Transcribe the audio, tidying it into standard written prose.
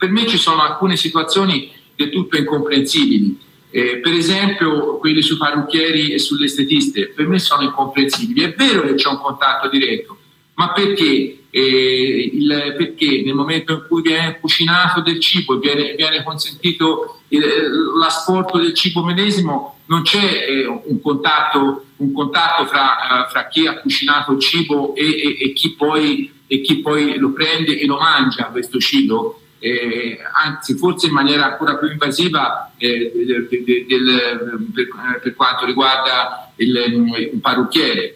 Per me ci sono alcune situazioni del tutto incomprensibili. Per esempio quelli sui parrucchieri e sulle estetiste, per me sono incomprensibili. È vero che c'è un contatto diretto, ma perché? Perché nel momento in cui viene cucinato del cibo e viene consentito l'asporto del cibo medesimo, non c'è un contatto fra chi ha cucinato il cibo e chi poi lo prende e lo mangia questo cibo. Anzi forse in maniera ancora più invasiva per quanto riguarda un parrucchiere.